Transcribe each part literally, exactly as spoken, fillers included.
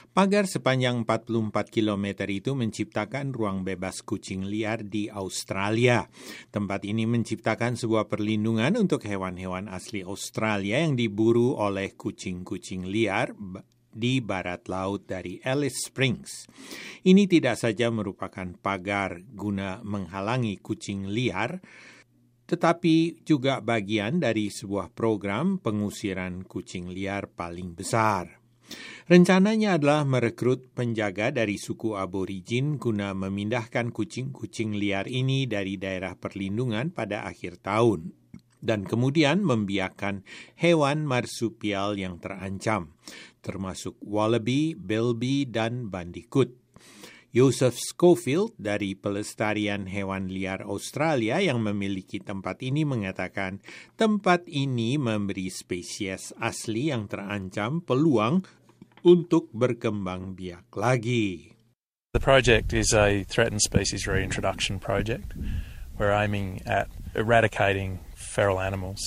Pagar sepanjang empat puluh empat kilometer itu menciptakan ruang bebas kucing liar di Australia. Tempat ini menciptakan sebuah perlindungan untuk hewan-hewan asli Australia yang diburu oleh kucing-kucing liar di barat laut dari Alice Springs. Ini tidak saja merupakan pagar guna menghalangi kucing liar, tetapi juga bagian dari sebuah program pengusiran kucing liar paling besar. Rencananya adalah merekrut penjaga dari suku aborigin guna memindahkan kucing-kucing liar ini dari daerah perlindungan pada akhir tahun, dan kemudian membiarkan hewan marsupial yang terancam, termasuk wallaby, bilby, dan bandicoot. Joseph Schofield dari Pelestarian Hewan Liar Australia yang memiliki tempat ini mengatakan tempat ini memberi spesies asli yang terancam peluang untuk berkembang biak lagi. The project is a threatened species reintroduction project. We're aiming at eradicating feral animals.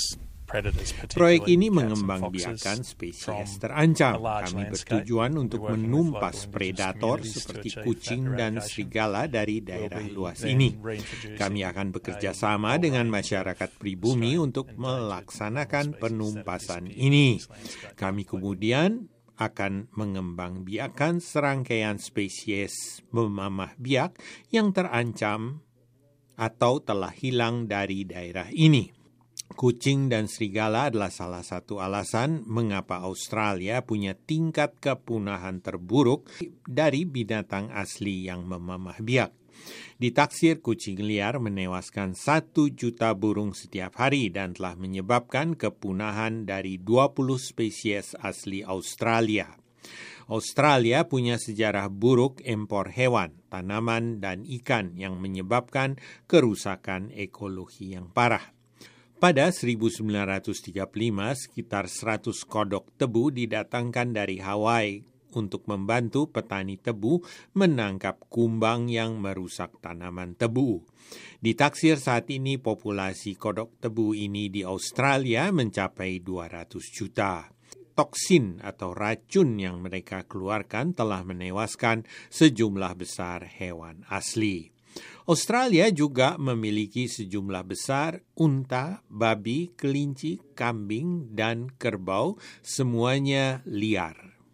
Proyek ini mengembangbiakan spesies terancam. Kami bertujuan untuk menumpas predator seperti kucing dan serigala dari daerah luas ini. Kami akan bekerja sama dengan masyarakat pribumi untuk melaksanakan penumpasan ini. Kami kemudian akan mengembangbiakan serangkaian spesies memamah biak yang terancam atau telah hilang dari daerah ini. Kucing dan serigala adalah salah satu alasan mengapa Australia punya tingkat kepunahan terburuk dari binatang asli yang memamah biak. Ditaksir kucing liar menewaskan satu juta burung setiap hari dan telah menyebabkan kepunahan dari dua puluh spesies asli Australia. Australia punya sejarah buruk impor hewan, tanaman, dan ikan yang menyebabkan kerusakan ekologi yang parah. Pada seribu sembilan ratus tiga puluh lima, sekitar seratus kodok tebu didatangkan dari Hawaii untuk membantu petani tebu menangkap kumbang yang merusak tanaman tebu. Ditaksir saat ini populasi kodok tebu ini di Australia mencapai dua ratus juta. Toksin atau racun yang mereka keluarkan telah menewaskan sejumlah besar hewan asli. Australia juga memiliki sejumlah besar unta, babi, kelinci, kambing, dan kerbau, semuanya liar.